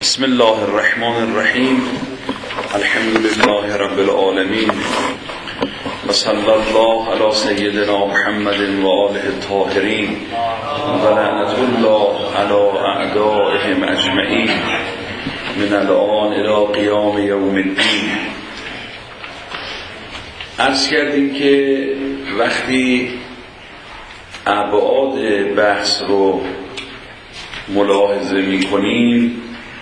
بسم الله الرحمن الرحیم. الحمد لله رب العالمین و صلی الله علی سیدنا محمد و آله الطاهرین و لعنت الله علی اعدائهم اجمعین من الآن الی قیام یوم الدین. عرض کردیم که وقتی ابعاد بحث رو ملاحظه می کنیم،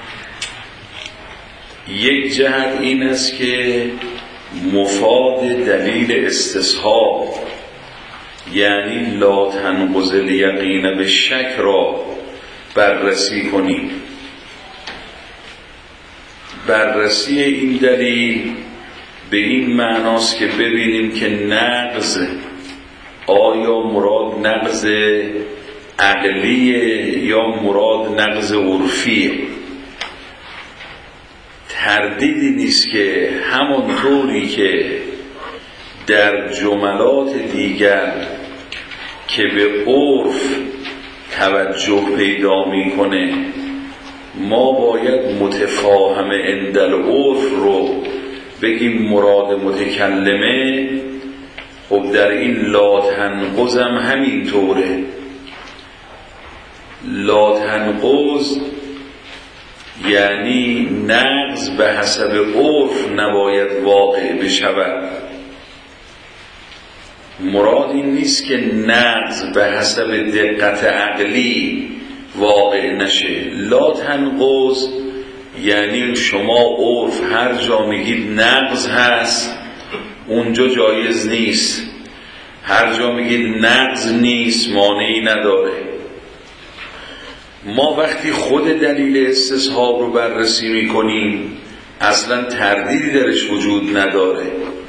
یک جهت این است که مفاد دلیل استصحاب یعنی لا تنقض الیقین به شک را بررسی کنیم. بررسی این دلیل به این معناست که ببینیم که نقض آیا مراد نقض عقلیه یا مراد نقض عرفیه. تردیدی نیست که همانطوری که در جملات دیگر که به عرف توجه پیدا میکنه ما باید متفاهم عند العرف رو بگیم مراد متکلمه، خب در این لا تنقض هم همینطوره. لا تنقض یعنی نقض به حسب عرف نباید واقع بشود. مراد این نیست که نقض به حسب دقت عقلی واقع نشه. لا تنقض یعنی شما عرف هر جا میگید نقض هست اونجا جایز نیست، هر جا میگید نقض نیست مانعی نداره. ما وقتی خود دلیل استصحاب رو بررسی میکنیم اصلا تردیدی درش وجود نداره،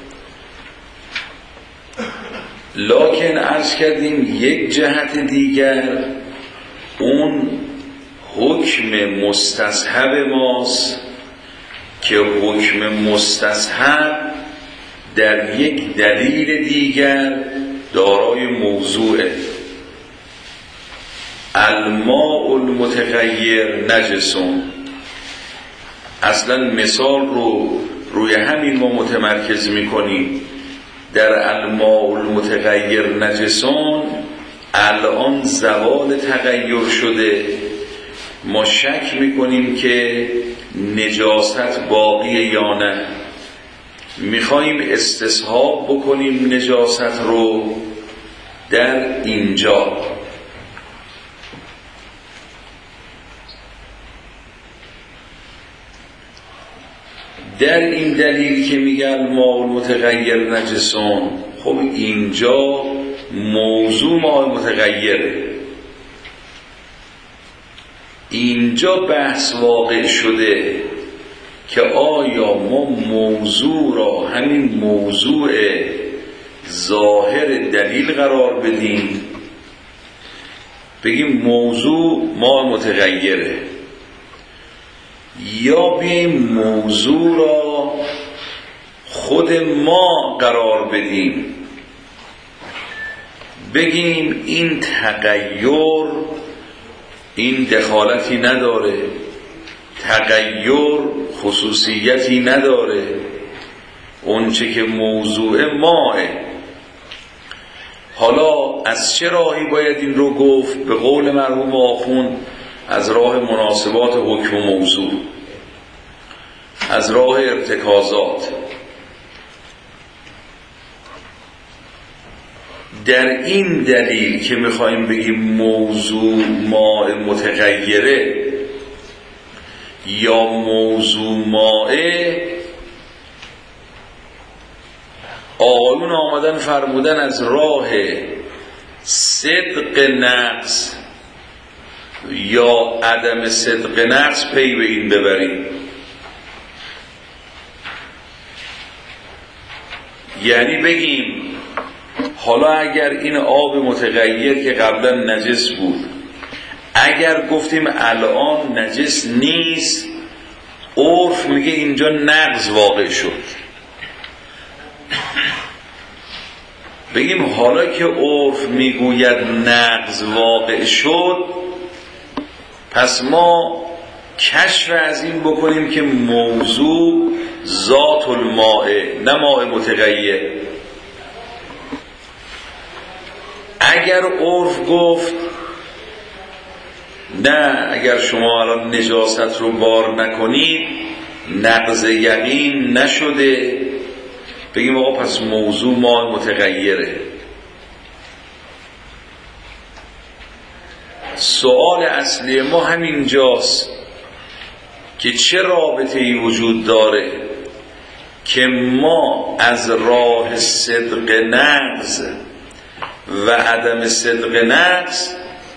لکن عرض کردیم یک جهت دیگر اون حکم مستصحب ماست که حکم مستصحب در یک دلیل دیگر دارای موضوعه. الماء المتغیر نجسون. اصلا مثال رو روی همین ما متمرکز میکنیم. در الماء المتغیر نجسون الان زوال تغییر شده، ما شک میکنیم که نجاست باقیه یا نه، میخواییم استصحاب بکنیم نجاست رو در اینجا. در این دلیل که میگه الماء المتغیر نجسون، خب اینجا موضوع ماء متغیره، اینجا بحث واقع شده که آیا ما موضوع را همین موضوع ظاهر دلیل قرار بدیم، بگیم موضوع ماء متغیره، یا بیاییم موضوع را خود ما قرار بدیم بگیم این تغییر این دخالتی نداره، تغییر خصوصیتی نداره، اون چه که موضوع ماه. حالا از چه راهی باید این رو گفت؟ به قول مرحوم آخوند از راه مناسبات حکم و موضوع، از راه ارتکازات. در این دلیل که میخوایم بگیم موضوع ماء متغیره یا موضوع ماء، آقایون آمدن فرمودن از راه صدق نقص یا عدم صدق نقص پی به این ببریم. یعنی بگیم حالا اگر این آب متغیر که قبلا نجس بود، اگر گفتیم الان نجس نیست، عرف میگه اینجا نقض واقع شد، بگیم حالا که عرف میگوید نقض واقع شد، پس ما کشف از این بکنیم که موضوع ذات الماء نه ماء متغیر. اگر عرف گفت نه، اگر شما الان نجاست رو بار نکنید نقض یقین نشده، بگیم آقا پس موضوع ماء متغیره. سوال اصلی ما همینجاست که چه رابطه‌ای وجود داره که ما از راه صدق نقض و عدم صدق نقض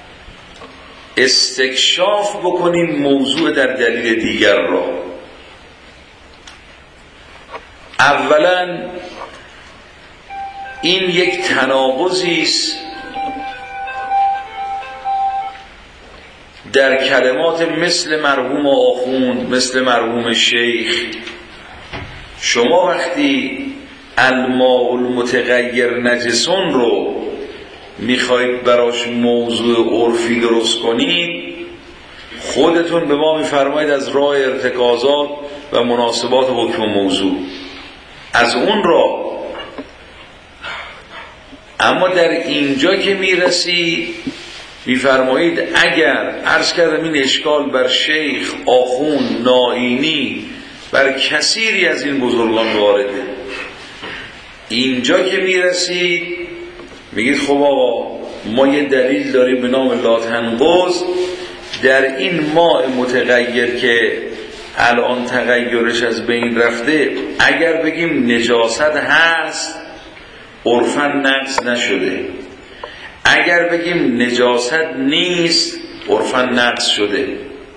استکشاف بکنیم موضوع در دلیل دیگر را. اولا این یک تناقضی است در کلمات مثل مرحوم آخوند، مثل مرحوم شیخ. شما وقتی الماء المتغیر نجسون رو میخواید براش موضوع عرفی درست کنید، خودتون به ما میفرمایید از راه ارتکازات و مناسبات حکم موضوع، از اون را. اما در اینجا که میرسید میفرمایید اگر عرض کردم این اشکال بر شیخ، آخوند، نائینی، بر کثیری از این بزرگان وارده، اینجا که میرسید میگید خب آقا ما یه دلیل داریم به نام لا تنقض در این ماء متغیر که الان تغیرش از بین رفته. اگر بگیم نجاست هست عرفاً نقض نشده، اگر بگیم نجاست نیست عرفاً نقض شده.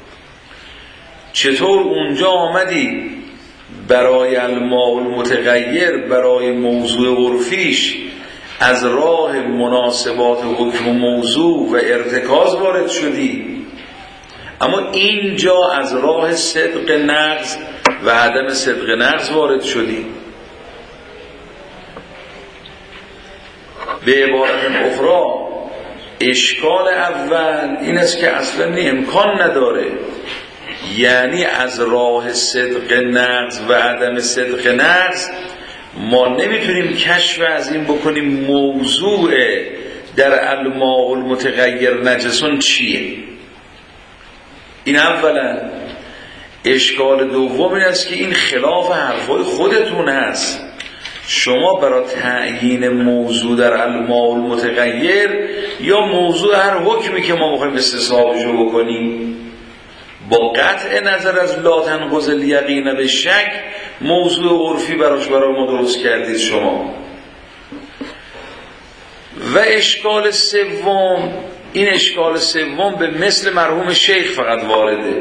چطور اونجا آمدی برای الماء المتغیر، برای موضوع عرفیش از راه مناسبات حکم موضوع و ارتکاز وارد شدی، اما اینجا از راه صدق نقض و عدم صدق نقض وارد شدی. به عبارت اخرى اشکال اول این است که اصلا امکان نداره، یعنی از راه صدق نقض و عدم صدق نقض ما نمیتونیم کشف از این بکنیم موضوع در الماء المتغیر نجسون چیه. این اولا. اشکال دوم این است که این خلاف حرفای خودتون هست. شما برای تعیین موضوع در الماء المتغیر یا موضوع هر حکمی که ما میخوایم استصحابشو بکنیم، با قطع نظر از لا تنقض الیقین به شک موضوع عرفی برای ما درست کردید شما. و اشکال سوم، این اشکال سوم به مثل مرحوم شیخ فقط وارده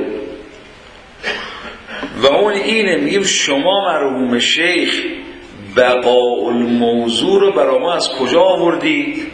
و اون اینه، میگیم شما مرحوم شیخ بقاء الموضوع رو برای ما از کجا آوردید؟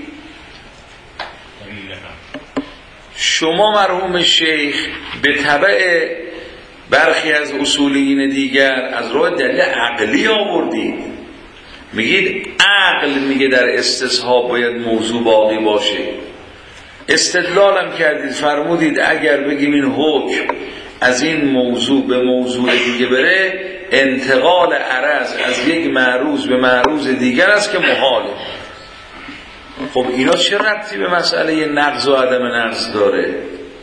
شما مرحوم شیخ به تبع برخی از اصولیین دیگر از راه دلیل عقلی آوردید. میگید عقل میگه در استصحاب باید موضوع باقی باشه. استدلالم کردید، فرمودید اگر بگیم این حکم از این موضوع به موضوع دیگه بره، انتقال عرض از یک معروض به معروض دیگر است که محاله. خب اینا چه ربطی به مسئله نقض و عدم نقض داره؟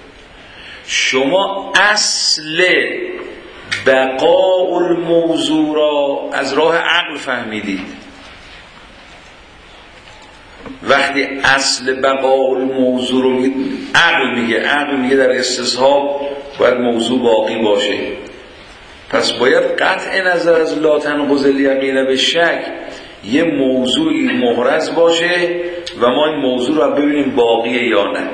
شما اصل بقاء الموضوع را از راه عقل فهمیدید. وقتی اصل بقاء الموضوع رو عقل میگه در استصحاب باید موضوع باقی باشه، پس باید قطع نظر از لا تنقض الیقین به شک یه موضوعی محرز باشه و ما این موضوع رو ببینیم باقیه یا نه.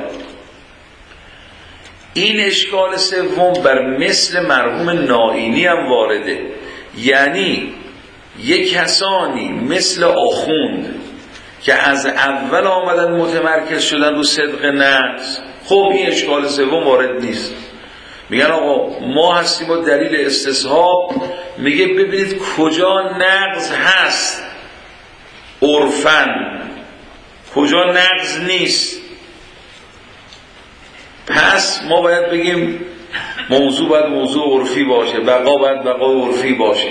این اشکال سوم بر مثل مرحوم نائینی هم وارده، یعنی یک کسانی مثل آخوند که از اول آمدن متمرکز شدن رو صدق نقض، خب این اشکال سوم وارد نیست. میگن آقا ما هستیم با دلیل استصحاب، میگه ببینید کجا نقض هست عرفاً، کجا نقض نیست. پس ما باید بگیم موضوع باید موضوع عرفی باشه، بقا باید بقای عرفی باشه.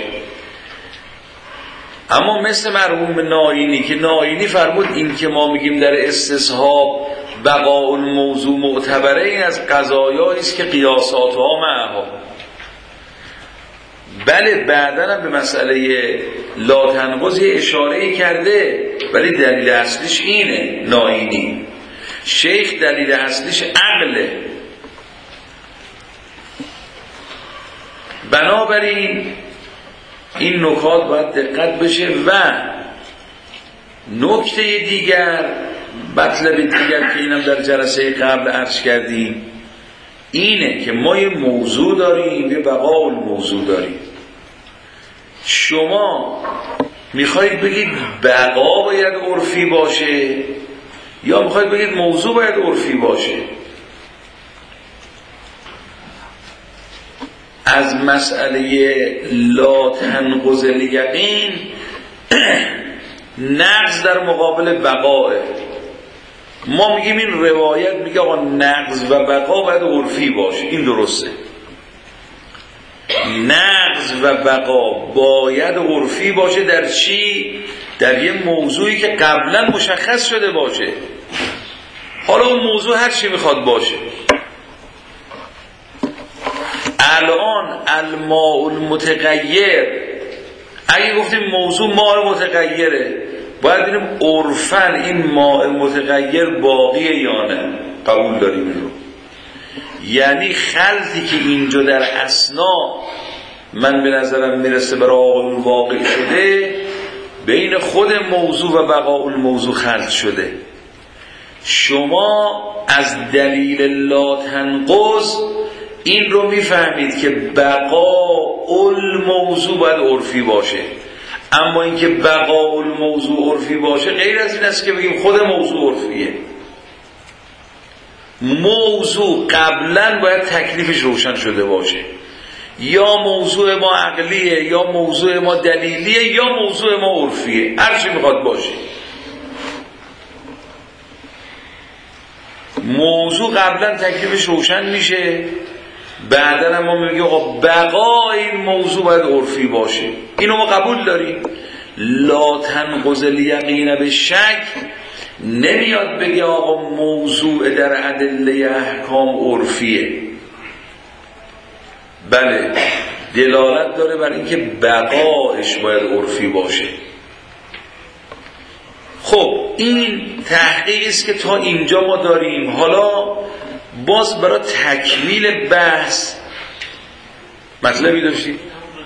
اما مثل مرحوم نائینی که نائینی فرمود این که ما میگیم در استصحاب بقاء الموضوع معتبره، این از قضایایی است که قیاساتها معها. بله بعداً هم به مسئله لا تنقض اشاره کرده، ولی دلیل اصلیش اینه. نائینی شیخ دلیل اصلیش عقله. بنابراین این نکات باید دقت بشه. و نکته دیگر، مطلب دیگر که اینم در جلسه قبل عرض کردیم، اینه که ما یه موضوع داریم، یه بقاء الموضوع داریم. شما میخواید بگید بقا باید عرفی باشه یا میخواید بگید موضوع باید عرفی باشه؟ از مسئله لا تنقض الیقین نقض در مقابل بقاه. ما میگیم این روایت میگه آقا نقض و بقا باید عرفی باشه. این درسته، نقض و بقا باید عرفی باشه. در چی؟ در یه موضوعی که قبلا مشخص شده باشه. حالا اون موضوع هر چی میخواد باشه. الان الماء المتغیر، اگه گفتیم موضوع ماء متغیره، باید ببینیم عرفاً این ماء متغیر باقیه یا نه. قبول داریم این رو؟ یعنی خلطی که اینجا در اثنا من به نظرم میرسه برای آقایون واقع شده، بین خود موضوع و بقاء الموضوع خلط شده. شما از دلیل لا تنقض این رو میفهمید که بقاء الموضوع باید عرفی باشه. اما اینکه بقاء الموضوع عرفی باشه غیر از این است که بگیم خود موضوع عرفیه. موضوع قبلا باید تکلیفش روشن شده باشه. یا موضوع ما عقلیه، یا موضوع ما دلیلیه، یا موضوع ما عرفیه، هر چی میخواد باشه. موضوع قبلا تکلیفش روشن میشه، بعدا ما میگیم آقا بقای این موضوع باید عرفی باشه. اینو ما قبول داریم. لا تنقض الیقین به شک نمیاد بگه آقا موضوع در ادله احکام عرفیه. بله دلالت داره بر اینکه بقایش باید عرفی باشه. خب این تحقیقی است که تا اینجا ما داریم. حالا باز برای تکمیل بحث مطلبی داشتید؟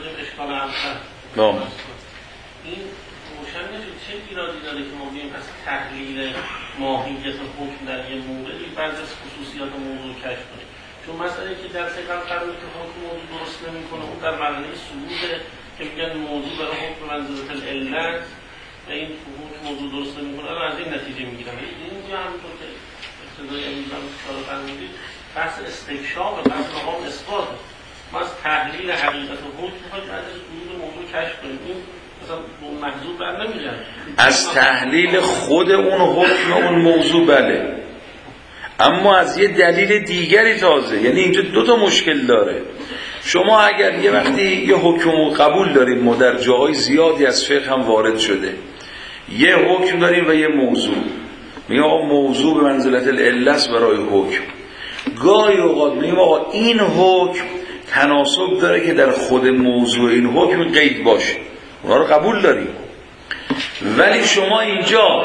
نام این روشن نشد چه ایرادی داره که ما بیم از تحلیل ماهیت حکم در یه موردی بعضی از خصوصیات موضوع کشف کنیم. چون مسئله که در سقم فرمود که حکم موضوع درست نمی‌کنه، اون در مرحله صعوده که میگن موضوع برای حکم منزلت العلت و این حکم موضوع درست نمی‌کنه، الان از این نتیجه میگیرن. اینجا همونطور که ابتدای امروز هم اشاره فرمودید بحث استکشاف و بحث مقام اثبات. ما از تحلیل حقیقت حکم می‌خوایم بعد از وجود موضوع کشف کنیم. این مثلا اون محضور بر نمی‌گردن. از تحلیل خود اون حکم اون موضوع بله، اما از یه دلیل دیگری تازه. یعنی اینجا دو تا مشکل داره. شما اگر یه وقتی یه حکم قبول داریم، ما در جاهای زیادی از فقه هم وارد شده، یه حکم داریم و یه موضوع، میگه آقا موضوع به منزلت العلت برای حکم. گاهی اوقات میگه آقا این حکم تناسب داره که در خود موضوع این حکم قید باشه، اونا رو قبول داریم. ولی شما اینجا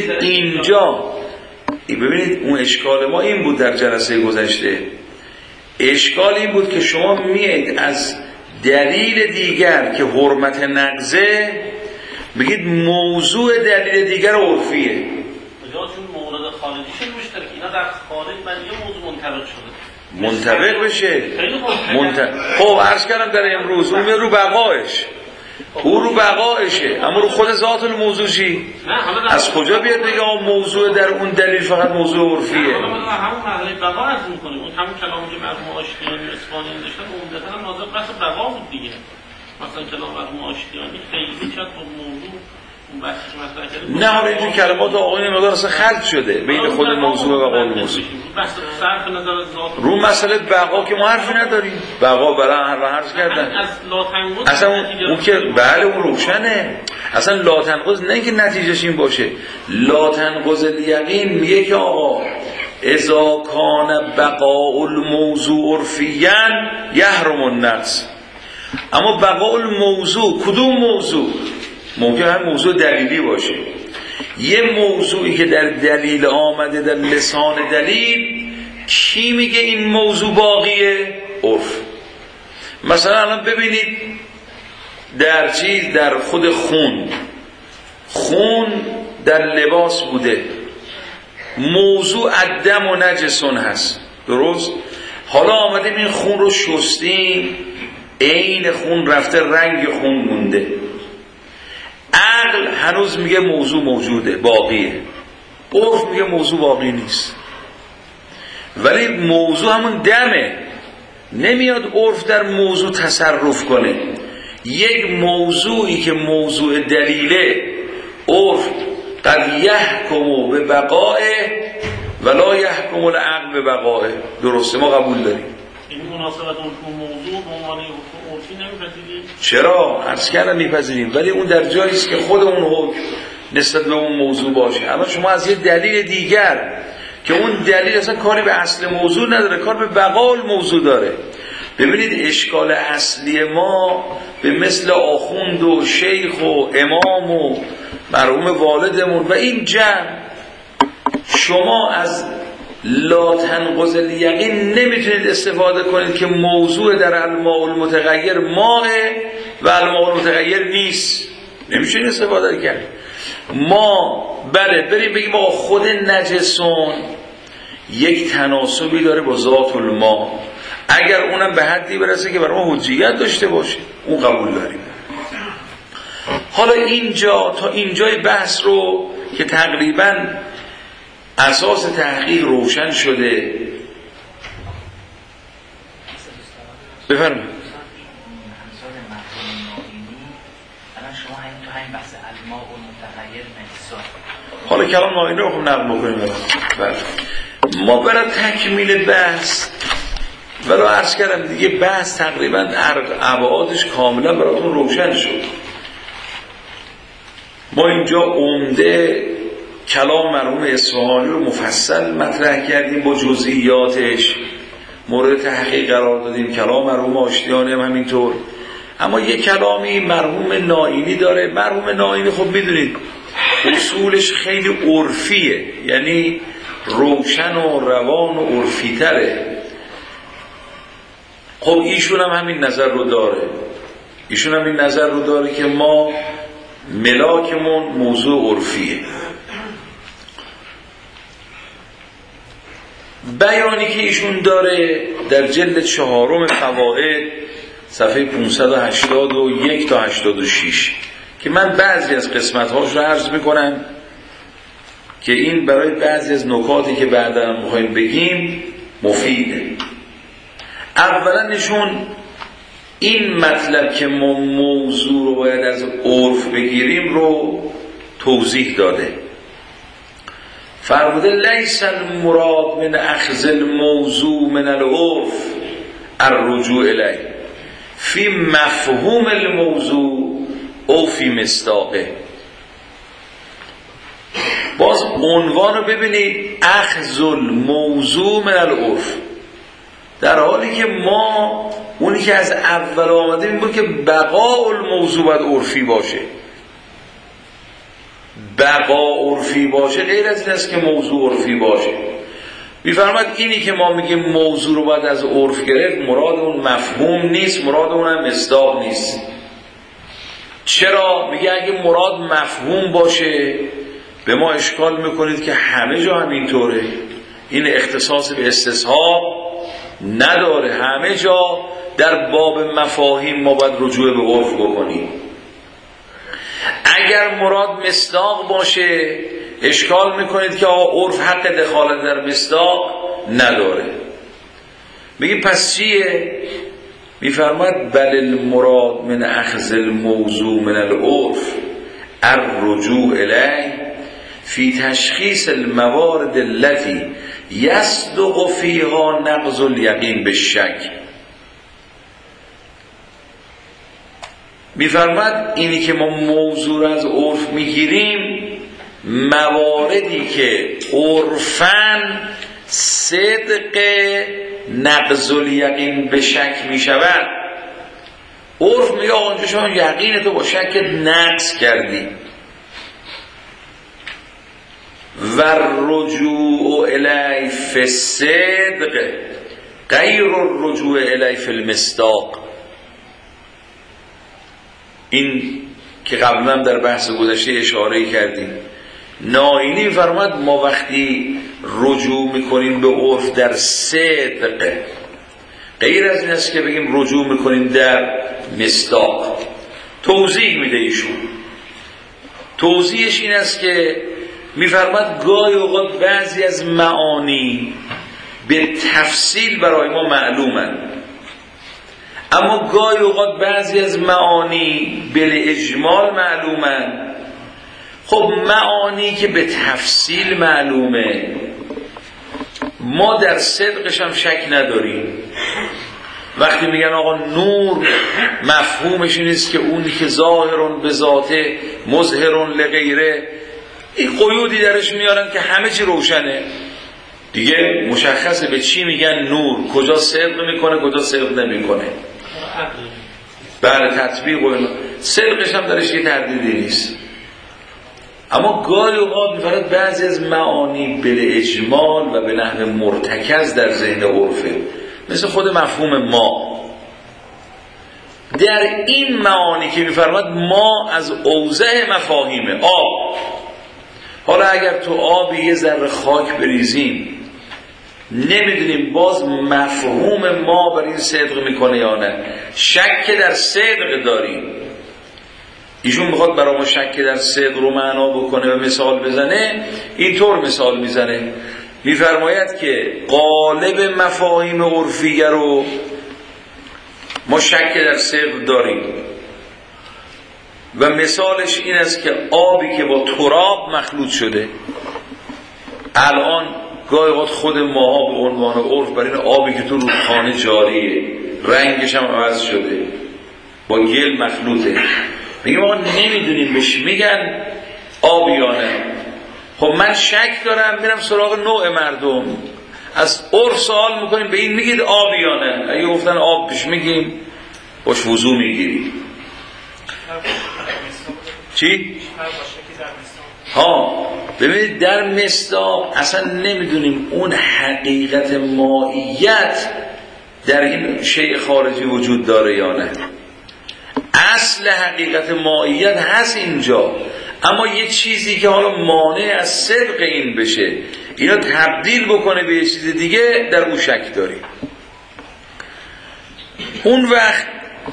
ببینید اون اشکال ما این بود در جلسه گذشته. اشکال این بود که شما میید از دلیل دیگر که حرمت نقضه بگید موضوع دلیل دیگر عرفیه. چون مورد خارجی شد مشترک، اینا در خارج من یه موضوع منطبق شده، منطبق بشه. خب عرض کردم در امروز اون رو بقایش، او رو بقایشه، اما رو خود ذات الموضوع چی؟ از کجا بیاد بگه موضوع در اون دلیل فقط موضوع عرفیه؟ همون مرحله بقا از میکنیم. اون همون کلامی که مرحوم آشتیانی اصفهانی داشتن عمدتاً ناظر بحث بقا بود دیگه. مثلا کلام مرحوم آشتیانی خیلی شاید با موضوع نه حالا اینجور کلمات آقای مقدار اصلا خلط شده بین خود موضوع و بقای موضوع. رو مسئله بقا که ما حرفی نداریم، بقا برای عرض کردن اصلا اون که بله اون روشنه، اصلا لا تنقض نه که نتیجهش این باشه. لا تنقض الیقین میگه که آقا اذا کان بقاء الموضوع عرفیاً یحرم النقص. اما بقاء الموضوع کدوم موضوع؟ ممکن هم موضوع دلیلی باشه، یه موضوعی که در دلیل آمده در لسان دلیل، کی میگه این موضوع باقیه؟ عرف. مثلا الان ببینید در خود خون در لباس بوده، موضوع الدم و نجسون هست، درست؟ حالا آمدیم این خون رو شستیم، عین خون رفته رنگ خون مونده، عقل هنوز میگه موضوع موجوده باقیه، عرف میگه موضوع باقی نیست. ولی موضوع همون دمه، نمیاد عرف در موضوع تصرف کنه. یک موضوعی که موضوع دلیله، عرف قد یحکم به بقائه ولا یحکم العقل به بقائه. درسته، ما قبول داریم. این مناسبت اون موضوع به عنوان عرفی نمیپذیریم؟ چرا؟ عرض کردم میپذیریم، ولی اون در جایی است که خود اون حکم نسبت به اون موضوع باشه. اما شما از یه دلیل دیگر که اون دلیل اصلا کاری به اصل موضوع نداره، کار به بقای موضوع داره. ببینید اشکال اصلی ما به مثل آخوند و شیخ و امام و مرحوم والدمون و این جمع، شما از لا تنقض الیقین نمیتونید استفاده کنید که موضوع در الماء المتغیر ماء و الماء المتغیر نیست، نمیشه استفاده کرد. ما بله بریم بگیم آقا خود نجسون یک تناسبی داره با ذات الماء، اگر اونم به حدی برسه که برای ما حجیت داشته باشه اون قبول داریم. حالا اینجا تا اینجای بحث رو که تقریباً اساس تحقیق روشن شده، بفرمایید. حالا کلام ناینی رو خب نقل بکنیم. ما برای تکمیل بحث ولو عرض کردم دیگه بحث تقریبا ابعادش کاملا براتون روشن شد. ما اینجا عمده کلام مرحوم اصفهانی رو مفصل مطرح کردیم با جزئیاتش، مورد تحقیق قرار دادیم. کلام مرحوم آشتیانی هم همینطور. اما یک کلامی مرحوم نائینی داره. مرحوم نائینی خب میدونید اصولش خیلی عرفیه، یعنی روشن و روان و عرفی تره. خب ایشون هم همین نظر رو داره، که ما ملاکمون موضوع عرفیه. بیانی که ایشون داره در جلد 4 فوائد صفحه 581 تا 86 که من بعضی از قسمت‌هاش رو عرض میکنم که این برای بعضی از نکاتی که بعدا میخوایم بگیم مفیده. اولا نشون این مطلب که ما موضوع رو باید از عرف بگیریم رو توضیح داده. فرموده لیس المراد من اخذ الموضوع من العرف الرجوع الیه فی مفهوم الموضوع او فی مصداقه. باز عنوان رو ببینید، اخذ الموضوع من العرف، در حالی که ما اونی که از اول آمده این بود که بقاء الموضوع باید عرفی باشه. بقا عرفی باشه غیر از این است که موضوع عرفی باشه. می‌فرماید اینی که ما میگیم موضوع رو باید از عرف گرفت، مراد اون مفهوم نیست، مراد اون هم مصداق نیست. چرا؟ میگه اگه مراد مفهوم باشه به ما اشکال میکنید که همه جا همینطوره، این اختصاص به استصحاب نداره، همه جا در باب مفاهیم ما باید رجوع به عرف بکنیم. اگر مراد مصداق باشه اشکال میکنید که آقا عرف حق دخالت در مصداق نداره. میگیم پس چیه؟ میفرماید بل المراد من اخذ الموضوع من العرف الرجوع الیه فی تشخیص الموارد التي یصدق فیها نقض الیقین بالشک. میفرماد اینی که ما موضوع از عرف میگیریم، مواردی که عرفاً صدق نقض الیقین به شک میشود. عرف میگه آنجا شما یقین تو با شک نقض کردی. و الرجوع الی فی الصدق غیر الرجوع الی فی المصداق. این که قبلا در بحث گذشته اشاره کردیم. نائینی فرماد ما وقتی رجوع میکنیم به عرف در صدق، غیر از این است که بگیم رجوع میکنیم در مصداق. توضیح میده ایشون. توضیحش این است که میفرماد گاهی اوقات بعضی از معانی به تفصیل برای ما معلومند، اما گاهی اوقات بعضی از معانی به اجمال معلومند. خب معانی که به تفصیل معلومه ما در صدقش هم شک نداریم. وقتی میگن آقا نور مفهومش این است که اونی که ظاهرون به ذاته مظهرون لغیره، این قیودی درش میارن که همه چی روشنه دیگه، مشخصه به چی میگن نور، کجا صدق میکنه کجا صدق نمیکنه. بله تطبیق و صدقش هم درش یه تردیدی نیست. اما گاهی اوقات میفرد بعضی از معانی به اجمال و به نحو مرتکز در ذهن عرفه، مثل خود مفهوم ما. در این معانی که میفرماد ما از اوضح مفاهیم آب، حالا اگر تو آب یه ذره خاک بریزیم نمیدونیم باز مفهوم ما بر این صدق میکنه یا نه، شک در صدق داریم. ایشون میخواد برای ما شک در صدق رو معنا بکنه و مثال بزنه. اینطور مثال میزنه، میفرماید که غالب مفاهیم عرفیه رو ما شک در صدق داریم و مثالش این است که آبی که با تراب مخلوط شده، الان گاهی وقت خود ماها به عنوان عرف بر این آبی که تو رودخانه جاریه رنگش هم عوض شده با گل مخلوطه، میگیم آقا نمیدونیم بهش میگن آب یا نه. خب من شک دارم، میرم سراغ نوع مردم، از عرف سوال میکنیم به این میگید آب یا نه. اگه گفتن آب بهش میگیم باش وضو میگیریم. چی؟ ها ببینید در مصداق اصلا نمیدونیم اون حقیقت مائیت در این شیء خارجی وجود داره یا نه. اصل حقیقت مائیت هست اینجا، اما یه چیزی که حالا مانع از صدق این بشه، اینا تبدیل بکنه به یه چیز دیگه، در اون شک داریم. اون وقت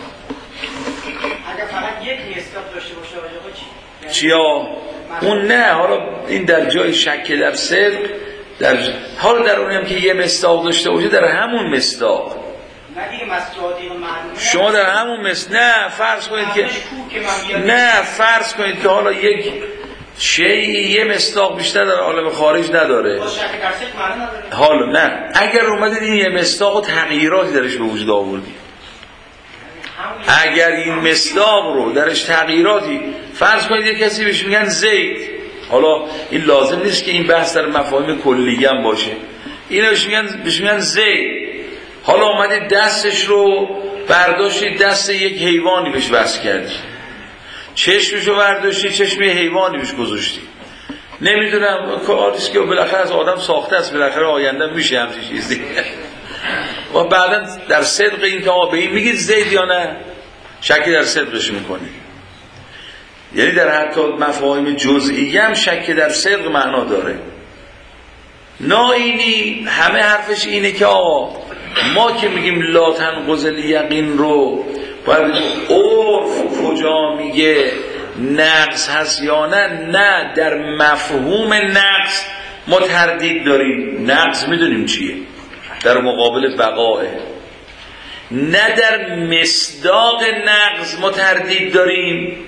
اگر فقط یک مصداق داشته باشه آقا چیا؟ اون نه، حالا این در جای شک در صدق، حالا در اونی هم که یه مصداق داشته باشه در همون مصداق، نه دیگه مصداقی معلومه، شما در همون نه فرض کنید که نه فرض کنید که حالا یک شیء یه مصداق بیشتر در عالم خارج نداره، با شک در صدق معنی نداره. حالا نه اگر اومدید این یه مصداق و تغییراتی درش به وجود آوردید، اگر این مصداق رو درش تغییراتی، فرض کنید یه کسی بهش میگن زید، حالا این لازم نیست که این بحث در مفاهیم کلیه هم باشه، اینا بهش میگن زید، حالا اومدید دستش رو برداشتید دست یک حیوانی بهش وصل کردید، چشمش رو برداشتید چشم یک حیوانی بهش گذاشتید، نمیدونم کاریست که بالاخره از آدم ساخته است، بالاخره آینده میشه همچین چیزی و بعدا در صدق این که به این میگید زید یا نه، شکی در صدقش میکنید. یعنی در حتی مفاهیم جزئی هم شک در صدق معنا داره. نائینی همه حرفش اینه که آقا ما که میگیم لا تنقض الیقین رو باید عرف کجا میگه نقص هست یا نه در مفهوم نقص ما تردید داریم. نقص میدونیم چیه، در مقابل بقاه، نه در مصداق نقص ما تردید داریم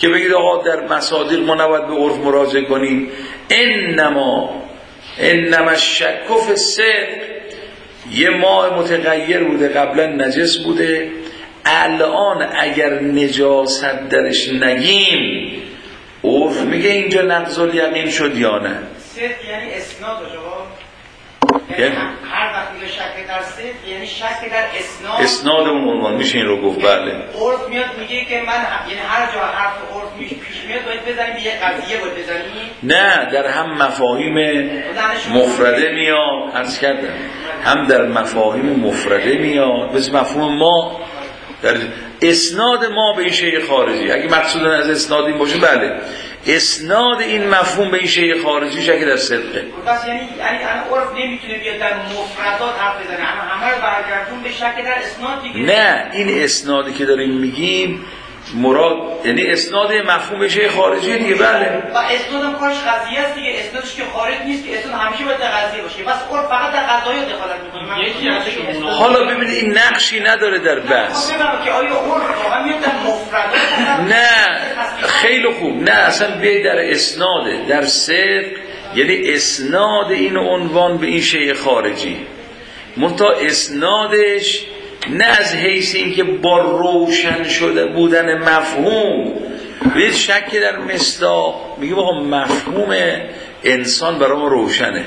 که بگید آقا در مصادیق ما نباید به عرف مراجعه کنیم. انما الشک فی الصدق، یه ماء متغیر بوده قبلا نجس بوده، الان اگر نجاست درش نگیم عرف میگه اینجا نقض الیقین شد یا نه. صدق یعنی اسناد شما، یعنی هر وقت میگه شک در صدق یعنی شک در اسناد اون عنوان میشه این رو گفت. بله عرف میاد میگه که من یعنی هر جا حرف عرف پیش میاد باید بزنیم یه قضیه باید بزنیم. نه، در هم مفاهیم مفرده میاد، عرض کردم هم در مفاهیم مفرده میاد، مثل مفهوم ما در اسناد ما به این شیء خارجی. اگه مقصود از اسناد این باشه بله، اسناد این مفهوم به این شیء خارجی شک در صدقه. بس یعنی عرف نمیتونه بیاد در مفردات حرف بزنه، همه رو برگردون به شک در اسناد دیگه. نه، این اسنادی که داریم میگیم مراد یعنی اسناد مفهوم به شیء خارجی دیگه. بله و اسناد هم کارش قضیه است دیگه، اسنادش که خارج نیست که، اسناد همیشه باید در قضیه باشه. بس عرف فقط در قضایا دخالت میکنه. حالا ببینید این نقشی نداره در بحث. که آیا عرف واقعا میاد در مفردات؟ نه خیلی خوب، نه اصلا بیای در اسناده، در صدق یعنی اسناد این عنوان به این شیء خارجی، منتها اسنادش نه از حیث این که با روشن شده بودن مفهوم به شک در مصداق. میگه بابا مفهوم انسان برای ما روشنه،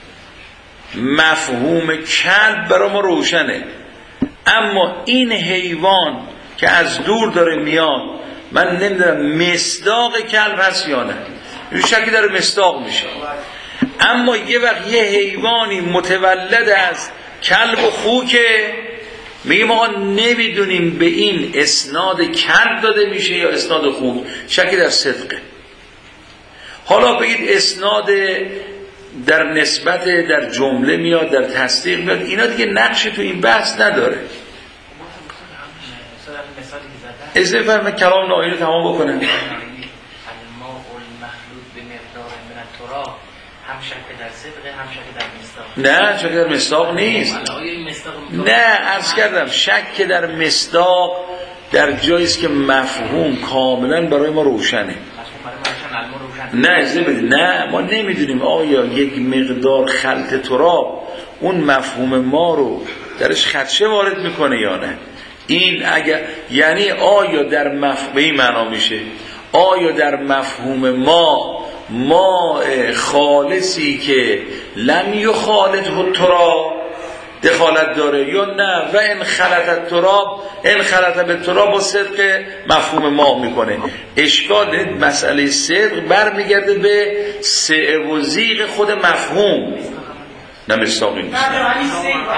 مفهوم کلب برای ما روشنه، اما این حیوان که از دور داره میاد من نمیدونم مصداق کلب هست یا نه، این شکی در مصداق میشه. اما یه وقت یه حیوانی متولد از کلب و خوکه، میگیم آقا نمیدونیم به این اسناد کلب داده میشه یا اسناد خوک، شکی در صدقه. حالا بگید اسناد در نسبت در جمله میاد، در تصدیق میاد، اینا دیگه نقشی تو این بحث نداره. اجازه فرمایید کلام نائی رو تمام بکنم. هم شک در صدقه هم شک در مصداق. نه شک در مصداق نیست. نه عرض کردم شک در مصداق در جاییست که مفهوم کاملا برای ما روشنه. نه اجازه بدید، نه ما نمیدونیم آیا یک مقدار خلط تراب اون مفهوم ما رو درش خدشه وارد میکنه یا نه. این اگر یعنی آیا در مفهوم این معنا میشه آیا در مفهوم ما خالصی که لم یخالط التراب دخالت داره یا نه، و ان خلط التراب ان خلط بالتراب با صدق مفهوم ما میکنه. اشکال مسئله صدق برمیگرده به سعه و زیغ خود مفهوم، نه مصداقی نیست. همین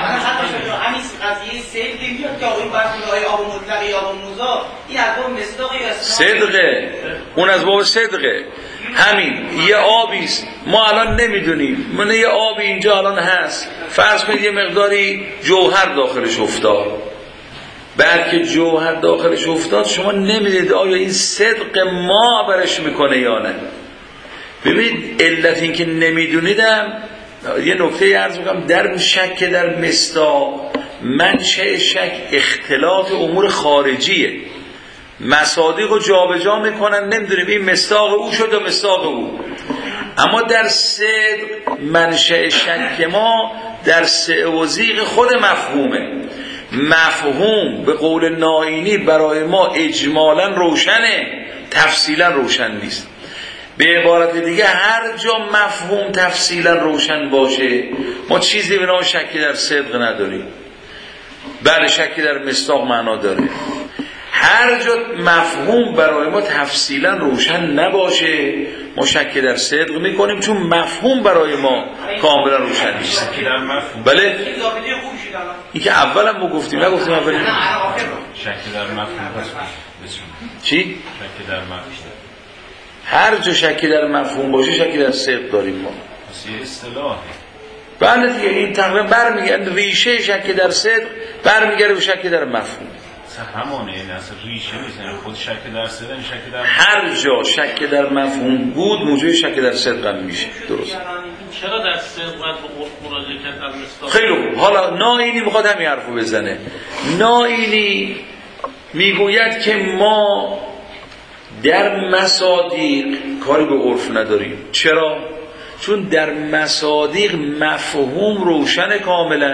قضیه صدق میاد که آقای بحث آب مطلق یا آب موزا این از باب مصداق یا صدقه، اون از باب صدقه. همین یه آبیست ما الان نمیدونیم، من یه آبی اینجا الان هست، فرض کنید یه مقداری جوهر داخلش افتاد، بعد که جوهر داخلش افتاد شما نمیدید آیا این صدق ما برش میکنه یا نه. ببینید علت این که نمیدونیدم یه نکته عرض میکنم، در شک در مصداق منشأ شک اختلاط امور خارجیه، مصادیق رو جابجا میکنن، نمیدونیم این مصداق او شد یا مصداق او. اما در صدق منشأ شک ما در سعه و زیغ خود مفهومه. مفهوم به قول نائینی برای ما اجمالا روشنه، تفصیلا روشن نیست. به عبارت دیگه هر جا مفهوم تفصیلا روشن باشه ما چیزی به نام شکی در صدق نداریم. بله شکی در مصداق معنا داره. هر جا مفهوم برای ما تفصیلا روشن نباشه ما شکی در صدق میکنیم، چون مفهوم برای ما کاملا روشن نیست. بله این که اول هم گفتیم، نگفتیم اول شکی در مفهوم چی؟ شکی در مفهوم هر جا شکی در مفهوم باشه شکی در صدق داریم ما. یه اصطلاحه. بله دیگه این تقریبا برمیگرده ریشه شکی در صدق برمیگرده به شکی در مفهوم. همونه، این اصلا ریشه نیست، یعنی خود شک در صدق، این شک در هر جا شک در مفهوم بود موجب شک در صدق هم میشه. درست. چرا در صدق باید به عرف مراجعه کرد در مصداق؟ خیلی خوب. حالا نائینی میخواد همین حرفو بزنه. نائینی میگوید که ما در مصادیق کاری به عرف نداریم. چرا؟ چون در مصادیق مفهوم روشن کاملا،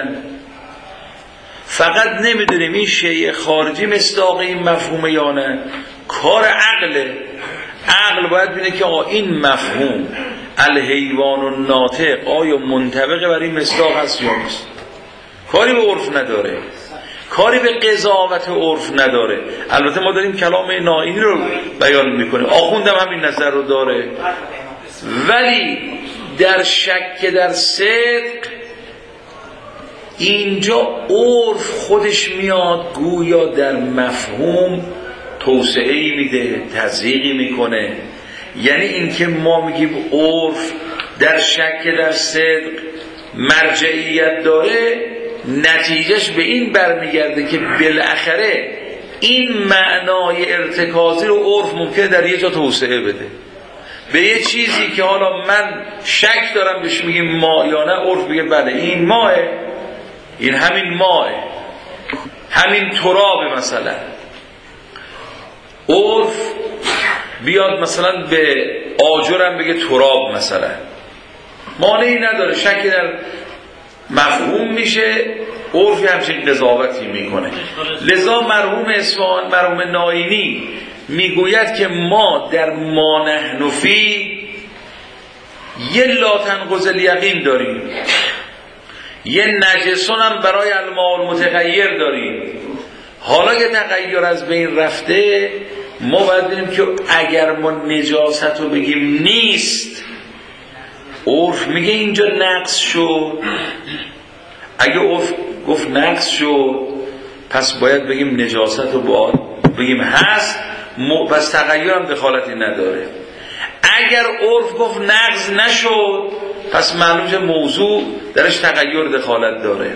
فقط نمیدونیم این شیء خارجی مصداق این مفهومه یا نه. کار عقله. عقل باید ببینه که این مفهوم الحیوان و ناطق آیا منطبق بر این مصداق هست یا نیست. کاری به عرف نداره، کاری به قضاوت عرف نداره. البته ما داریم کلام نائینی رو بیان میکنیم، آخوندم همین نظر رو داره، ولی در شک در صدق اینجا عرف خودش میاد گویا در مفهوم توسعه‌ای میده، تضییقی میکنه. یعنی اینکه ما میگیم عرف در شک در صدق مرجعیت داره، نتیجهش به این برمیگرده که بالاخره این معنای ارتکازی رو عرف ممکنه در یه جا توسعه بده به یه چیزی که حالا من شک دارم بهش میگیم ما یا نه، عرف بگه بله این ماه، این همین ماه، همین تراب. مثلا عرف بیاد مثلا به آجرم بگه تراب، مثلا مانعی نداره، شکی در مفهوم میشه، عرفی همچین قضاوتی میکنه. لذا مرحوم اصفهان، مرحوم نائینی میگوید که ما در ما نحن فی یه لا تنقض الیقین داریم، یه نجسون هم برای الماء المتغیر داریم. حالا که تغییر از بین رفته، ما باید ببینیم که اگر ما نجاست رو بگیم نیست، عرف میگه اینجا نقص شد. اگه عرف گفت نقص شد، پس باید بگیم نجاست رو باید بگیم هست، پس تغییر هم دخالتی نداره. اگر عرف گفت نقص نشد، پس معلومه موضوع درش تغییر دخالت داره.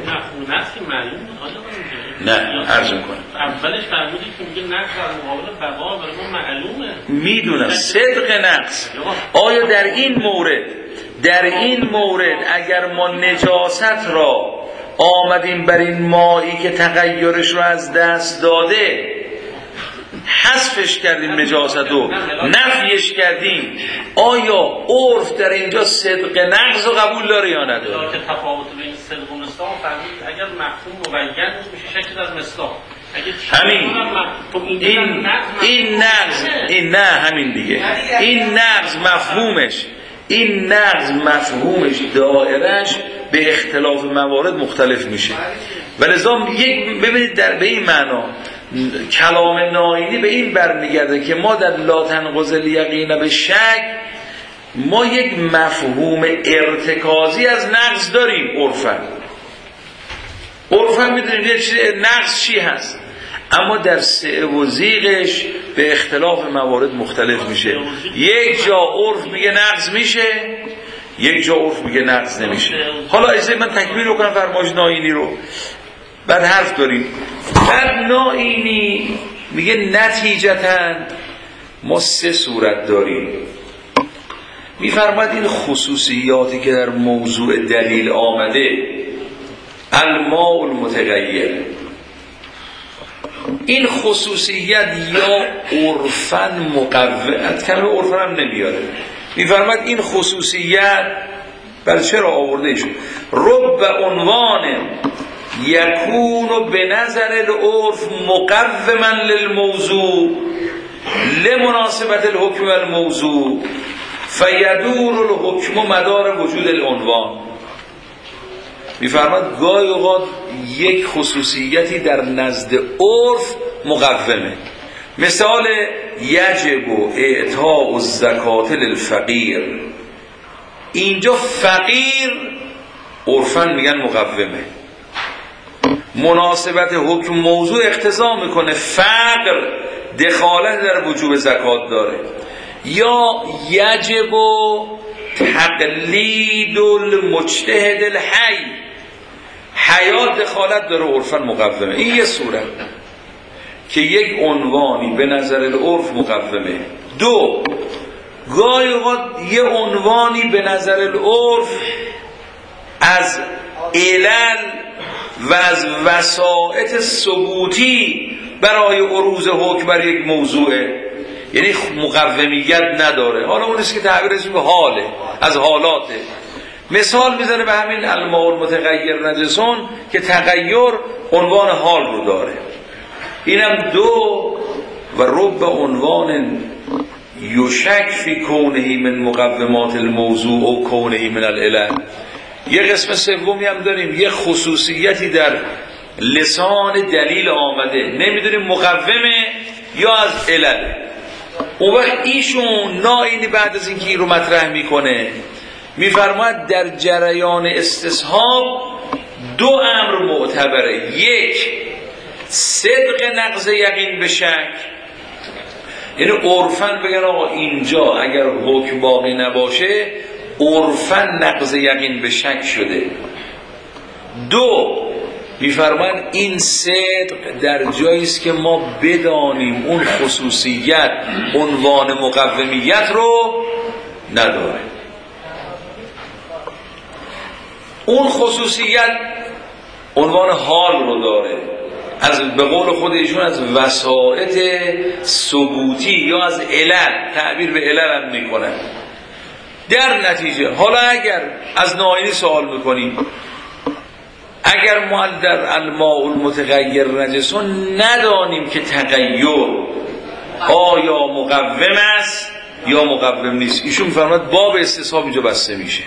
نه عرض میکنم اولش فرمودی که میگه نقص در مقابل بقا برای ما معلومه. میدونم صدق نقص. آیا در این مورد اگر ما نجاست را آمدیم بر این مایی که تغییرش رو از دست داده حذفش کردیم، نجاست رو نفیش کردیم، آیا عرف در اینجا صدق نقص رو قبول داره یا نداره؟ که تفاوت بین صدق و مصداق فرمودید اگر مفهوم مبین میشه شکل از مصداق. همین این نقص، این نه همین دیگه، این نقص مفهومش دایرش به اختلاف موارد مختلف میشه. ولذا ببینید در به این معنا کلام نائینی به این برمیگرده که ما در لا تنقض الیقین به شک ما یک مفهوم ارتکازی از نقص داریم. عرفاً میدونید یه چیز نقص چی هست، اما در سعه و زیغش به اختلاف موارد مختلف میشه. یک جا عرف میگه نقص میشه، یک جا عرف میگه نقص نمیشه. حالا اجازه من تکمیل کنم فرمایش نائینی رو، بعد حرف داریم. بعد نائینی میگه نتیجتاً ما 3 صورت داریم. میفرماد این خصوصیاتی که در موضوع دلیل آمده، الماء المتغیر، این خصوصیت یا عرفاً مقوّت، کلمه عرفاً هم نمیاره، میفرماد این خصوصیت بر چرا آورده شد؟ رب عنوان یکون به نظر العرف مقوما للموضوع لمناسبت الحکم والموضوع فیدور الحکم مدار وجود العنوان. میفرماد گاهی اوقات یک خصوصیتی در نزد عرف مقومه. مثال یجب اعطاء الزکات للفقیر، اینجا فقیر عرفاً میگن مقومه، مناسبت حکم موضوع اقتضا میکنه فقر دخالت در وجوب زکات داره. یا یجب تقلید المجتهد الحی، حیات دخالت داره، عرفاً مقومه. این یه صورت که یک عنوانی به نظر العرف مقومه. 2 گاهی اوقات یه عنوانی به نظر العرف از علل و از وسائط ثبوتی برای عروض حکم بر یک موضوعه. یعنی مقومیت نداره. حالا اون است که تعبیرش به حاله، از حالاته. مثال میزنه به همین الماء المتغیر نجسون که تغییر عنوان حال رو داره. اینم دو و رب عنوان یشک فی کونه من مقومات الموضوع و کونه من العلل. یه قسم سومی هم داریم، یه خصوصیتی در لسان دلیل آمده، نمیدونیم مقومه یا از علل. اون وقت ایشون ناینی بعد از اینکه این رو مطرح میکنه میفرماید در جریان استصحاب دو امر معتبره. یک، صدق نقض یقین به شک، یعنی عرفاً بگن آقا اینجا اگر حکم باقی نباشه عرفاً نقض یقین به شک شده. دو، میفرمان این صدق در جایی است که ما بدانیم اون خصوصیت عنوان مقومیت رو نداره. اون خصوصیت عنوان حال رو داره، از به قول خودشون از وسائط ثبوتی یا از علل، تعبیر به علل هم میکنن. در نتیجه حالا اگر از ناینی سوال میکنیم، اگر ما در الماء المتغیر نجسون ندانیم که تغییر آیا مقوم است یا مقوم نیست، ایشون میفرماید باب استصحاب اینجا بسته میشه.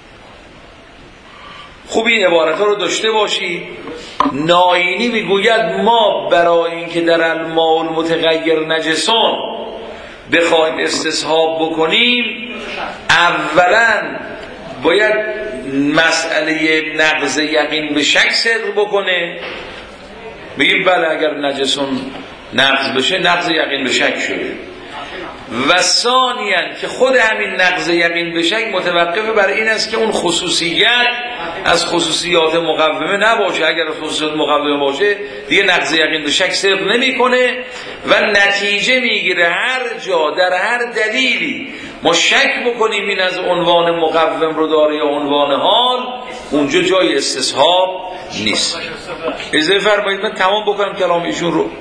خوب این عبارت ها رو داشته باشی. ناینی میگوید ما برای اینکه در الماء المتغیر نجسون بخوایم استصحاب بکنیم اولا باید مسئله نقض یقین به شک صدق بکنه. بگیم بله اگر نجسون نقض بشه نقض یقین به شک شده. و ثانیاً که خود همین نقض یقین به شک متوقف بر این است که اون خصوصیت از خصوصیات مقومه نباشه. اگر خصوصیات مقومه باشه دیگه نقض یقین به شک صدق نمیکنه و نتیجه میگیره هر جا در هر دلیلی ما شک بکنیم این از عنوان مقوم رو داره یا عنوان حال، اونجا جای استصحاب نیست. اجازه فرمایید من تمام بکنم کلام ایشون رو.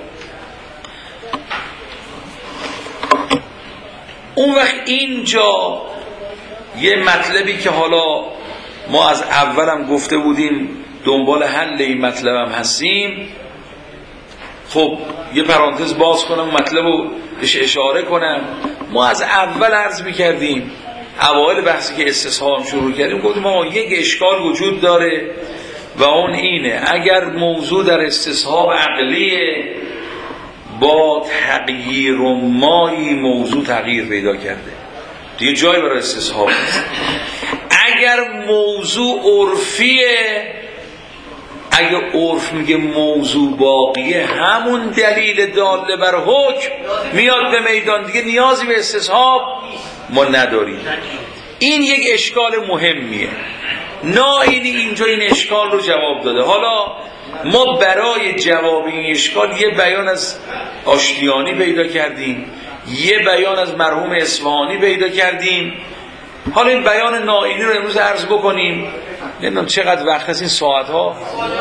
اون وقت اینجا یه مطلبی که حالا ما از اولم گفته بودیم دنبال حل این مطلبم هستیم، خب یه پرانتز باز کنم مطلب رو اشاره کنم. ما از اول عرض میکردیم اوایل بحثی که استصحاب شروع کردیم گفتیم ما یک اشکال وجود داره و اون اینه اگر موضوع در استصحاب عقلیه با تغییر و مایی موضوع تغییر پیدا کرده دیگه جایی برای استصحاب نیست. اگر موضوع عرفیه، اگه عرف میگه موضوع باقیه همون دلیل داله بر حکم میاد به میدان دیگه نیازی به استصحاب ما نداریم. این یک اشکال مهمیه. ناینی اینجا این اشکال رو جواب داده. حالا ما برای جواب این اشکال یه بیان از آشتیانی پیدا کردیم، یه بیان از مرحوم اصفهانی پیدا کردیم. حالا این بیان ناینی رو امروز عرض بکنیم. نمیدونم چقدر وقت هست این ساعت ها.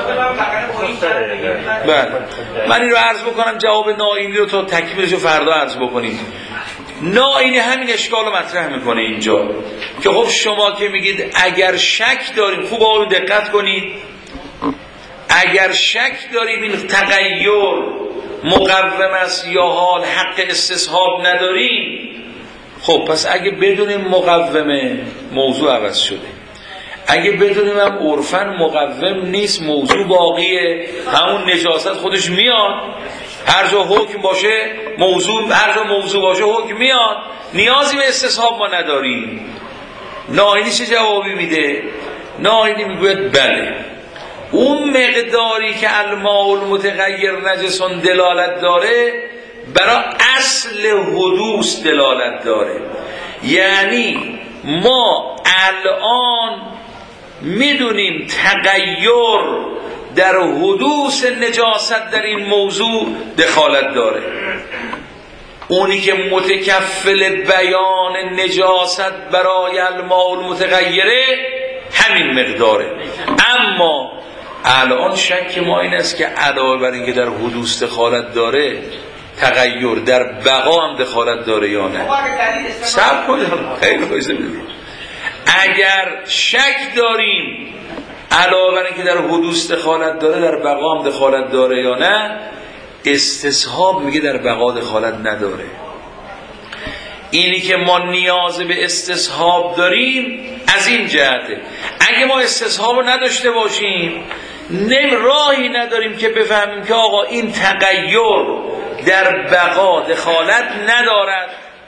بله من این رو عرض بکنم جواب ناینی رو تا تکمیلش رو فردا عرض بکنیم. ناینی همین اشکال رو مطرح میکنه اینجا که خب شما که میگید اگر شک داریم، خوب آقایون دقت کنید، اگر شک داریم این تغییر مقوم است یا حال حق استصحاب نداریم، خب پس اگه بدونیم مقومه موضوع عوض شده، اگه بدونیم هم عرفاً مقوم نیست موضوع باقیه، همون نجاست خودش میاد، هر جا حکم باشه موضوع، هر جا موضوع باشه حکم میاد، نیازی به استصحاب ما نداریم. ناینی چه جوابی میده؟ ناینی میگوید بله اون مقداری که الماء المتغیر نجسون دلالت داره برای اصل حدوث دلالت داره. یعنی ما الان میدونیم تغییر در حدوث نجاست در این موضوع دخالت داره. اونی که متکفل بیان نجاست برای الماء المتغیره همین مقداره. اما الان شک ما این است که علاوه بر اینکه در حدوث دخالت داره تغییر در بقا هم دخالت داره یا نه. صبر کنید خیلی خوشم. اگر شک داریم علاوه بر اینکه در حدوث دخالت داره در بقا هم دخالت داره یا نه، استصحاب میگه در بقا دخالت نداره. اینی که ما نیاز به استصحاب داریم از این جهته. اگه ما استصحاب رو نداشته باشیم راهی نداریم که بفهمیم که آقا این تغییر در بقا دخالت ندارد.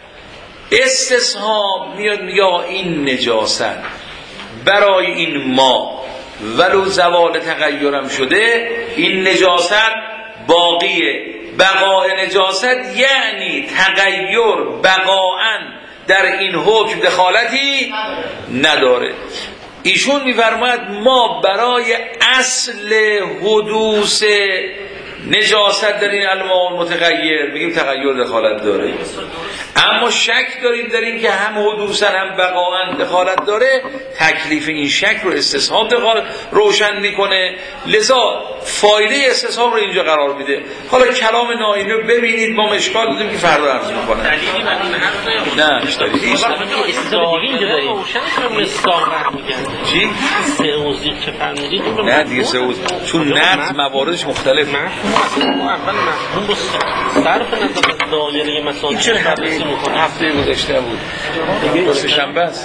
استصحاب میاد میگه آقا این نجاست برای این ما ولو زوال تغییرم شده این نجاست باقیه. بقاء نجاست یعنی تغییر بقاءً در این حکم دخالتی نداره. ایشون میفرماید ما برای اصل حدوث نجاست در این الماء متغیر میگیم تغییر دخالت داره، اما شک داریم در این که هم حدوثا هم بقاءً دخالت داره. تکلیف این شک رو استصحاب روشن میکنه، لذا فایده استصحاب رو اینجا قرار میده. حالا کلام نائینی رو ببینید، ما اشکال داریم که فردا عرض میکنه. نه مش دلیلی نیست. اینجا داریم چی؟ سئوزی که فرمودید نه دیگه سئوز چون نقد مواردش مختلفه. اول مفهوم رو صرف نظر از دایره مسائل بررسی می‌کنه. هفته گذشته بود درست شنبه است.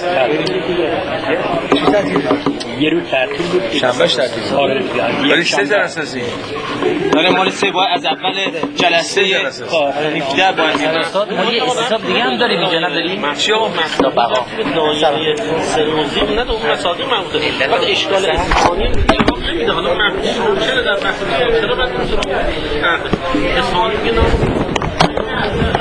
یه رو تعطیل بود، شنبهش تعطیل بود. آره ولی 3 جلسه است. آره مال 3 باید از اول جلسه 17 باید استاد ما یه حساب دیگه هم داریم اینجا نداریم. چی آقا مطلب بقا دایره سئوزی نه دو مسائل مربوطه. بعد اشکال اصفهانی نمیده. حالا مفهوم چرا در بحث چرا بعد اصفهانی میگه